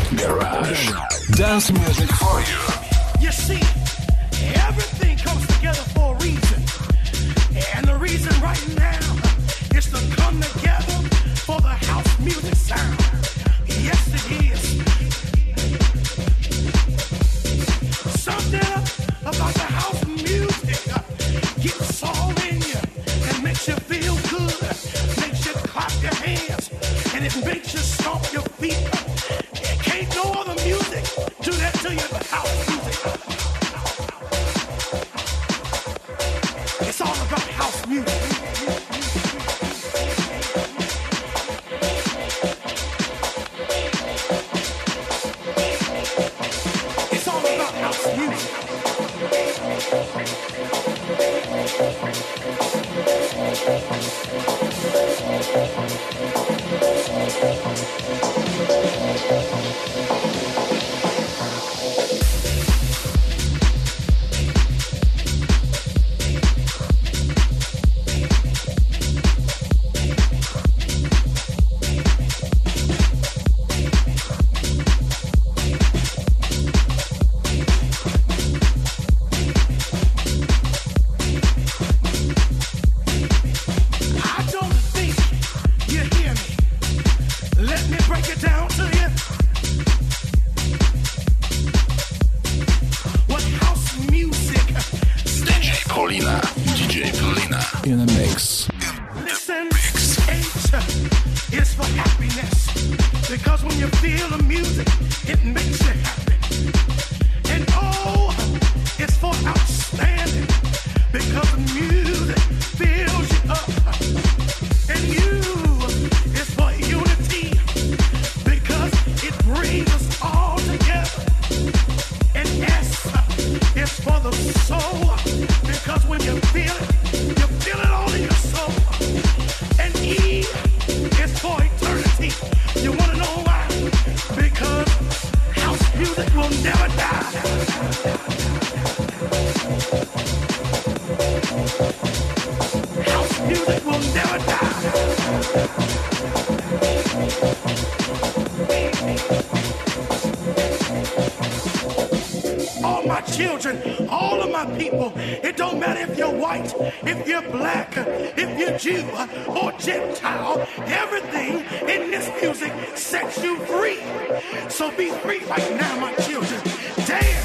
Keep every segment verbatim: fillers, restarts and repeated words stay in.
Garage. Dance music for you. You see, everything comes together for a reason. And the reason right now is to come together for the house music sound. Yes, it is. Something about the house music gets all in you and makes you feel good, makes you clap your hands, and it makes you stomp your feet. Can't no other music do that to you but house music. It's all about house music. It's all about house music. In a mix. Listen, H is for happiness. Because when you feel the music, it makes you happy. And O is for outstanding. Because the music fills you up. And U is for unity. Because it brings us all together. And S is for the soul. Because when you feel it, you feel it all in your soul. And E is for eternity. You want to know why? Because house music will never die. House music will never die. All my children, all of my people, it don't matter if you're white, if you're black, if you're Jew or Gentile, everything in this music sets you free. So be free right now, my children. Dance.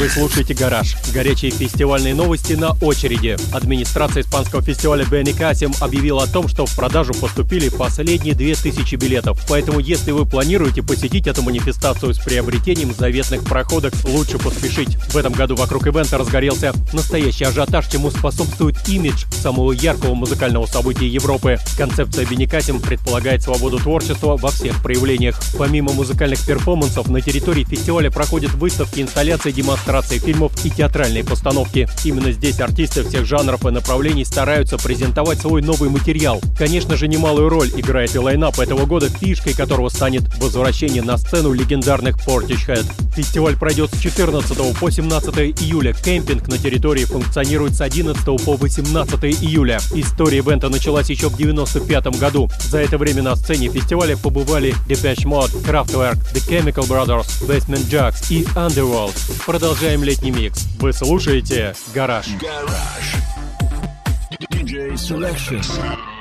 Вы слушаете «Гараж». Горячие фестивальные новости на очереди. Администрация испанского фестиваля Беникасим объявила о том, что в продажу поступили последние две тысячи билетов. Поэтому, если вы планируете посетить эту манифестацию с приобретением заветных проходок, лучше поспешить. В этом году вокруг ивента разгорелся настоящий ажиотаж, чему способствует имидж самого яркого музыкального события Европы. Концепция Беникасим предполагает свободу творчества во всех проявлениях. Помимо музыкальных перформансов, на территории фестиваля проходят выставки, инсталляции, демонстрации фильмов и театральные постановки. Именно здесь артисты всех жанров и направлений стараются презентовать свой новый материал. Конечно же, немалую роль играет и лайнап этого года, фишкой которого станет возвращение на сцену легендарных Portishead. Фестиваль пройдет с четырнадцатого по семнадцатое июля. Кемпинг на территории функционирует с одиннадцатого по восемнадцатое июля. История ивента началась еще в девяносто пятом году. За это время на сцене фестиваля побывали Depeche Mode, Kraftwerk, The Chemical Brothers, Basement Jaxx и Underworld. Продолжаем летний микс. Вы слушаете «Гараж». Garage. ди джей Selection.